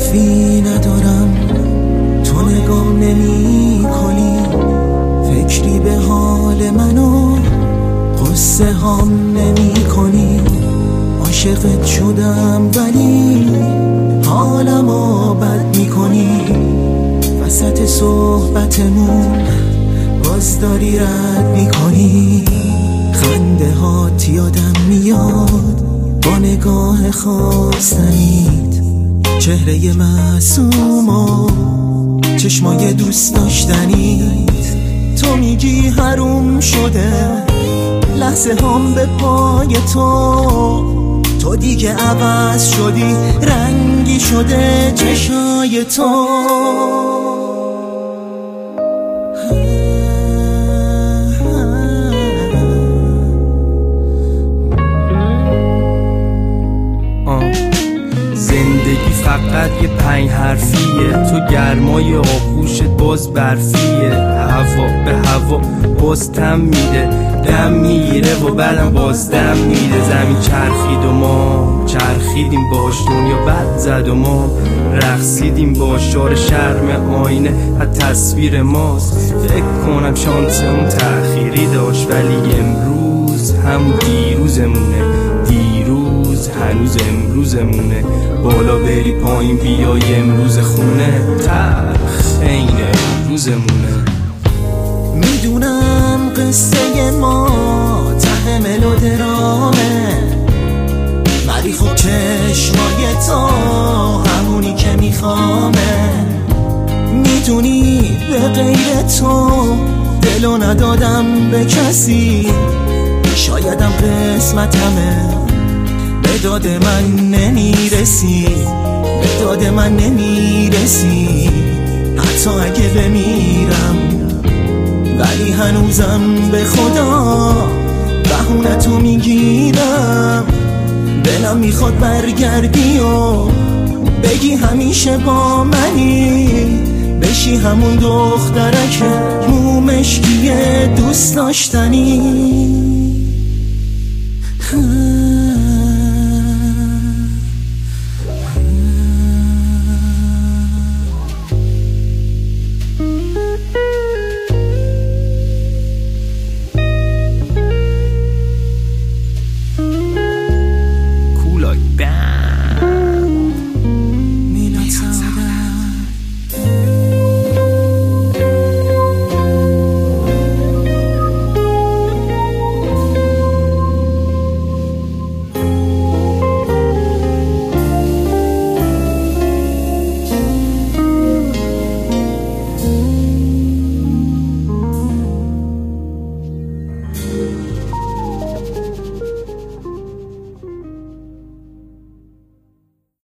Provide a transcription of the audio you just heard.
حرفی ندارم، تو نگام نمی کنی، فکری به حال منو قصه هم نمی کنی. عاشقت شدم ولی حالمو بد می کنی، وسط صحبتمون باز داری رد می کنی. خنده هات یادم میاد با نگاه خواستنیت، چهره معصوم و چشمای دوست داشتنیت. تو میگی حروم شده لحظه هم به پای تو دیگه عوض شدی، رنگی شده چشای تو. زندگی فقط یه 5 حرفیه، تو گرمای آغوشت باز برفیه. هوا به هوا باز تم میده، دم میره و بعدم باز دم میده. زمین چرخید و ما چرخیدیم باش، دنیا بد زد و ما رقصیدیم باش. شار شرم آینه از تصویر ماست، فکر کنم شانسمون تأخیری داشت، ولی امروز همون دیروزمونه. دیروز هنوز امروزمونه، بالا بری پایین بیای امروز خونه، تلخ عین امروزمونه. میدونم قصه ما ته ملودرامه، ولی خب چشمای تو همونی که میخوامه. میدونی به غیر تو دلو ندادم به کسی، شایدم قسمتمه به داد من نمیرسی، به داد من نمیرسی. حتی اگه بمیرم ولی هنوزم به خدا بهونتو میگیرم. دلم میخواد برگردی و بگی همیشه با منی، بشی همون دخترک مو مشکی دوست داشتنی.